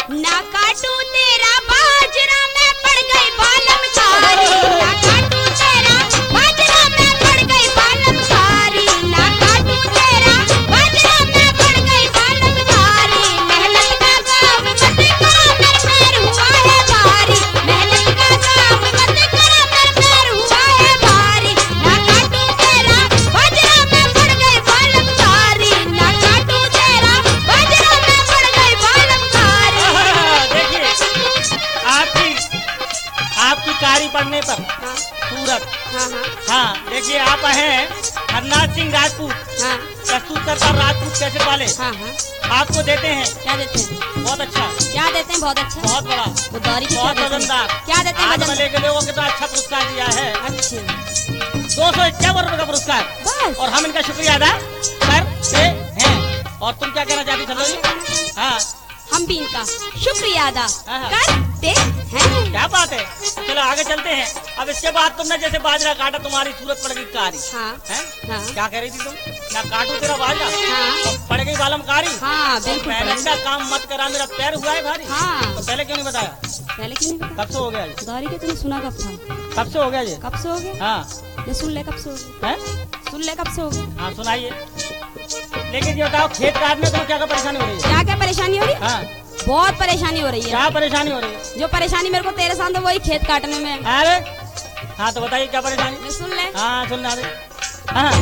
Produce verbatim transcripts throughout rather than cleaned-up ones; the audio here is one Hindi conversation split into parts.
ना काटू तेरा बाजरा में पड़ गई बालम कारी, ना काटू तेरा बाजरा में पड़ गई बालम कारी, ना काटू तेरा बाजरा में पड़ गई बालम कारी। मेहनत का काम मत करो मेरे पैर हुआ है भारी, मेहनत का काम मत करो मेरे पैर हुआ है भारी। ना काटू तेरा बाजरा में पड़ गई बालम कारी, ना काटू तेरा बाजरा में पड़ गई बालम कारी। देखिए आपकी आपकी कारी पड़ने पर हाँ सूरत। हाँ हाँ हाँ देखिए आप हैं हरनाथ सिंह राजपूत, हाँ कस्तूर सरकार राजपूत कैसेट वाले। हाँ हाँ आपको देते हैं क्या देते हैं? बहुत अच्छा, क्या देते हैं? बहुत अच्छा, बहुत बड़ा, वो दौरी की बहुत क्या देते हैं? वजनदार। क्या देते हैं? आज वजन वाले के लोगों को कितना अच्छा पुरस्कार दिया है, अच्छे दो सौ इक्यावन रुपए का पुरस्कार, बस। और हम इनका शुक्रिया अदा करते हैं। और तुम क्या कहना चाहती चलो जी? हाँ हम भी इनका शुक्रिया अदा हाँ। करते हैं। क्या बात है, चलो आगे चलते हैं। अब इसके बाद तुमने जैसे बाजरा काटा तुम्हारी सूरत पड़ गई कारी, हाँ हैं? हाँ क्या कह रही थी तुम? ना काटू तेरा बाजरा हाँ। तो पड़ गई बालम कारी। हाँ बिल्कुल मेहनत पड़ेगी। का काम मत करा मेरा पैर हुआ है भारी। हाँ तो पहले क्यों नहीं बताया? पहले क्यों नहीं पता? कब से हो गया ये? दौरी के तुमने सुना कब था? कब से हो गया ये? कब से हो गया? हाँ ये सुन ले कब से हो गया? हैं? सुन ले कब से हो गया? हाँ सुनाइए। लेकिन ये बताओ खेत काटने में क्या क्या परेशानी हो रही है? क्या क्या परेशानी हो रही है? हाँ बहुत परेशानी हो रही है। क्या परेशानी हो रही है? जो परेशानी मेरे को तेरे साथ है वही खेत काटने में। अरे हाँ तो बताइए क्या परेशानी? ये सुन ले। हाँ सुनना दे। हाँ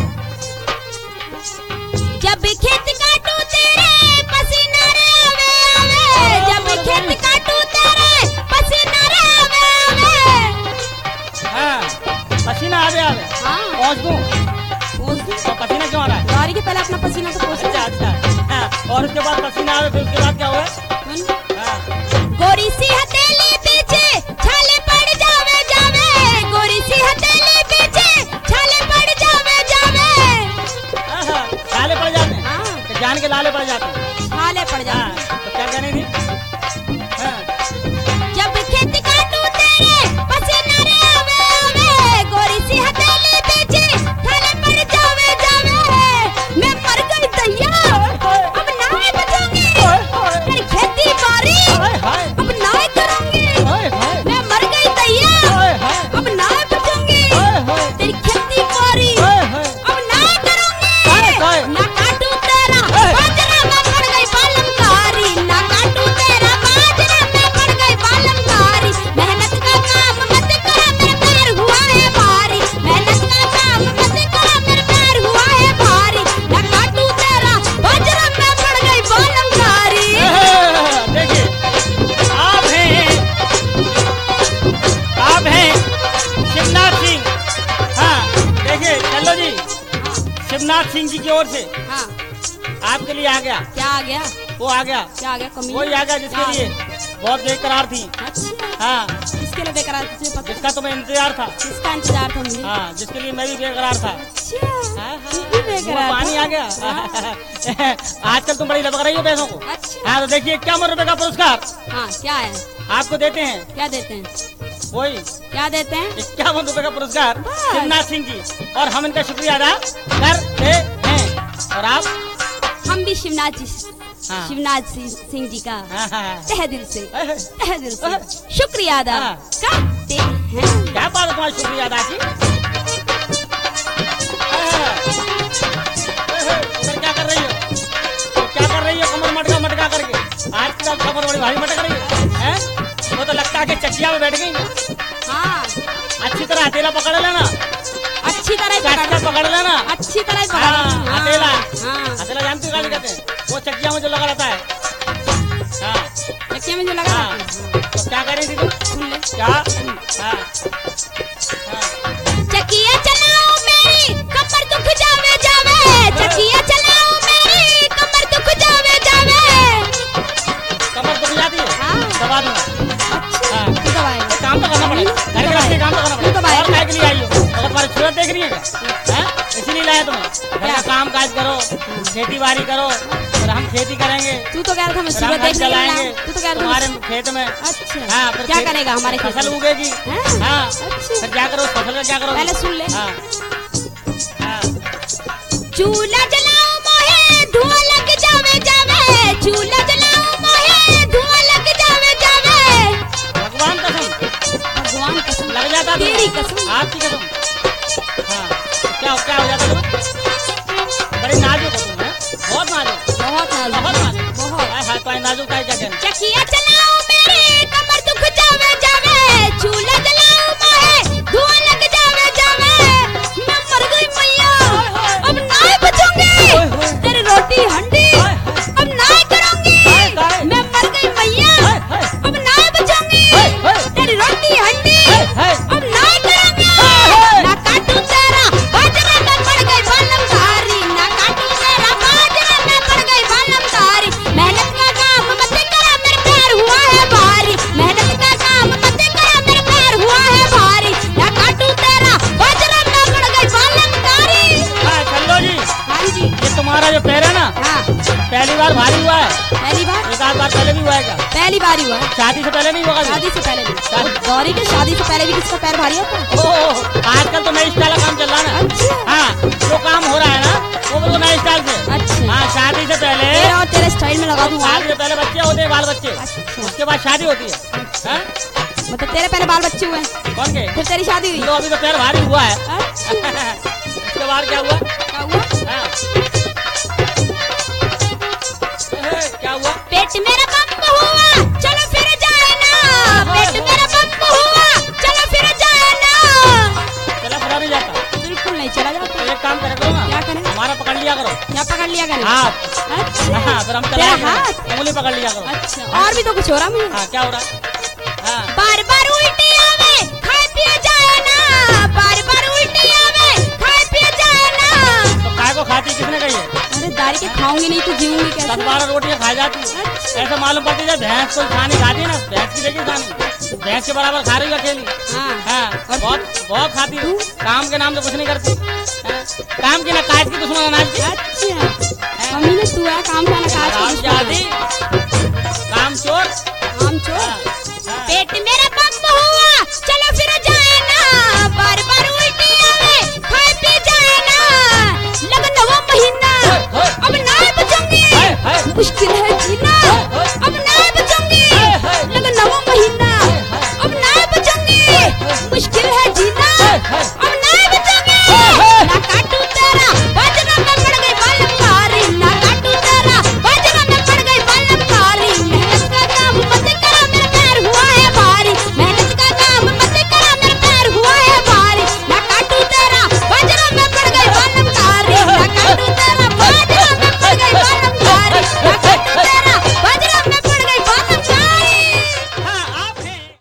जब खेत काटू तेरे पसीना रे आवे आवे, जब खेत काटू तेरे पसीना रे आवे आवे। हाँ पसीना आवे आवे हाँ पहुँच दूँ पोंछ दे। तो पसीना क्यों आ रहा है? दौरी के पहले अपना पसीना तो पोंछ अच्छा दे। अच्छा हाँ, और उसके बाद पसीना आवे फिर उसके बाद क्या हुआ? सुन। हाँ गोरी सी हथेली पीछे छाले पड़ जावे जावे, गोरी सी हथेली पीछे छाले पड़ जावे जावे। हाँ, हाँ, लाले पड़ जाते हैं हाँ तो जान के लाले पड़ जाते हैं। छाले पड़ हाँ जावे। तो क्या कहने थी? हाँ जब खेत काटू तेरे पसीना रे आवे आवे, गोरी सी हथेली पीछे छाले पड़ जावे जावे। मैं मर गई दैया अब नाय बचूंगी, मेरी खेती बाड़ी हाय हाय अब नाय करूंगी। हाय हाय मैं मर गई दैया हाय हाय अब नाय बचूंगी, हाय हाय तेरी खेती बाड़ी हाय हाय अब नाय करूंगी। हाय हाय ना काटू तेरा बाजरा में पड़ गई बालम कारी, ना काटू तेरा बाजरा में पड़ गई बालम कारी। मेहनत का काम मत करो मेरे पैर हुआ है भारी, मेहनत का काम मत करो मेरे पैर हुआ है भारी। ना काटू तेरा बाजरा में पड़ गई बालम कारी। देखिए आप हैं आप हैं शिवनाथ सिंह। हाँ देखिए चलो जी, शिवनाथ सिंह जी की ओर से हाँ आपके लिए आ गया, क्या आ गया? वो आ गया, क्या आ गया? कमी वही आ गया जिसके लिए बहुत बेकरार थी। अच्छा हाँ किसके लिए बेकरार? तुझे पता? जिसका तुम्हें इंतजार था। किसका इंतजार था मुझे? हाँ जिसके लिए मैं भी बेकरार था। अच्छा हाँ, तू हाँ, भी वो बेकरार पानी था? आ गया। आजकल तुम बड़ी लपक रही हो पैसों को। अच्छा हाँ तो देखिए इक्यावन रुपए का पुरस्कार हाँ क्या है? आपको देते हैं, क्या देते हैं? वही क्या देते हैं? इक्यावन रुपए का पुरस्कार बस। शिवनाथ सिंह जी, और हम इनका शुक्रिया अदा करते हैं। और आप? हम भी शिवनाथ जी हाँ। शिवनाथ सिंह सिंह जी का हाँ, हाँ, हाँ। तहे दिल से अहे, तहे दिल से शुक्रिया अदा हाँ। करते हैं। क्या बात है तुम्हारी शुक्रिया अदा की? अहे, अहे, उधर क्या कर रही हो? क्या कर रही हो कमर मटका मटका करके? आज की रात कमर बड़ी भारी मटक रही है, हैं? वो तो लगता है कि चकिया में बैठ गई है। हाँ अच्छी तरह हथेला पकड़ लेना, अच्छी तरह काट पकड़ कर पकड़ लेना। अच्छी तरह पकड़ हाँ, हथेला हाँ हथेला जानती हो क्या कहते हैं? वो चकिया में जो लगा रहता है। हाँ चक्के में जो लगा हाँ। रहता है। तो क्या कह रही थी तुम? सुन ले। क्या? हाँ हाँ चकिया चलाओ मेरी कमर दुख जावे जावे, चकिया चलाओ मेरी कमर दुख जावे जावे। कमर दुख जाती है? हाँ। दबा दूंगा। अच्छा हाँ। तू दबाएगा? तो काम तो करना पड़ेगा, घर के रास्ते काम तो करना तू पड़ेगा। दबाएगा? और काय के लिए आई हो? अगर तुम्हारी सूरत देख रही है क्या? हैं? इसीलिए लाया तुम्हें। घर का काम काज करो, खेती बाड़ी करो, और हम खेती करेंगे, तू तो कह रहा था मैं फिर हम सूरत घर देखने चलाएंगे लाया। तू तो कह रहा था तुम्हारे मैं- खेत में। अच्छा हाँ फिर क्या खेत- करेगा हमारे खेत फसल में? उगेगी। हैं? हाँ अच्छा फिर क्या करो फसल का क्या करो? पहले सुन ले। हाँ हाँ चूल्हा जलाओ मोहे धुआं लग जावे जावे, चूल्हा जलाओ मोहे धुआं लग बाप की कसम। हाँ क्या क्या हो जाता तुम्हें? बड़ी नाजुक हो तुम, हैं? बहुत नाजुक, बहुत नाजुक, बहुत नाजुक, बहुत। हाय हाय तो नाजुक का है क्या कहना? चकिया चलाओ मेरे कमर दुख जावे जावे, चूल्हा जलाओ माहे धुआं लग जावे जावे, मैं मर गई मैया अब नाय बचूंगी, तेरी रोटी हंडी अब नाय करूंगी, मैं मर गई मैया अब नाय बचूंगी, तेरी रोटी हंडी अब नाय करूंगी, ना काटू तेरा बाजरा में पड़ गई बालम धारी, ना काटू तेरा बाजरा में पड़ गई बालम धारी, मेहनत का काम मत करा मेरे पैर हुआ है भारी, मेहनत का काम मत करा मेरे पैर हुआ है भारी, ना काटू तेरा बाजरा में पड़ गई बालम धारी। हाँ चलो जी, हाँ जी, ये तुम्हारा जो पैर है ना, हाँ पहली बार भारी हुआ है? पहली बार, एक आध बार पहले भी हुआ है क्या? पहली बार ही हुआ है। शादी से पहले नहीं होगा? शादी से पहले नहीं, शादी- गौरी के शादी से पहले भी किसका पैर भारी होता है? ओह, आजकल तो नई स्टाइल का काम चल रहा है ना। अच्छा हाँ जो काम हो रहा है ना वो बिल्कुल नए स्टाइल से। अच्छा, हाँ शादी से पहले, तेरा और तेरे स्टाइल में लगा दूंगा। शादी से पहले बच्चे होते हैं, बाल बच्चे, अच्छा, उसके बाद शादी होती है। हाँ? मतलब तेरे पहले बाल बच्चे हुए हैं, कौन के? फिर तेरी शादी हुई। तो अभी तो पैर भारी हुआ है। अच्छा, उसके बाद क्या हुआ? क्या हुआ? हाँ। एहे, क्या हुआ? पेट मेरा बम हुआ चलो फिर जाए ना, पेट मेरा बम हुआ चलो फिर जाए ना, चला फिरा नहीं जाता? बिल्कुल नहीं चला जाता। तो एक काम करे करो ना, क्या करें? हमारा पकड़ लिया करो क्या पकड़ लिया करें? हाथ। अच्छा, हाँ फिर हम तेरा चला हाथ? उंगली पकड़ लिया करो। अच्छा, और भी तो कुछ हो रहा मुझे। हाँ क्या हो रहा है? हाँ बार बार उल्टी आवे खाए पिए जाए ना, बार बार उल्टी आवे खाए पिए जाए ना, तो काय को खाती किसने कही है? अरे दारी के खाऊंगी नहीं तो जीऊंगी दस कैसे? बारह रोटियां खा जाती है। अच्छा, ऐसा मालूम पड़ती है भैंस कोई खानी खाती है ना, भैंस की देखी खानी, भैंस के बराबर खा रही है अकेली। हाँ हाँ बहुत बहुत खाती है, काम के नाम तो कुछ नहीं करती। हाँ, काम की ना काट की दुश्मन अनाज की। अच्छा, मम्मी ने तू है काम खाना काज काम का जाती, काम चोर। काम चोर। हाँ,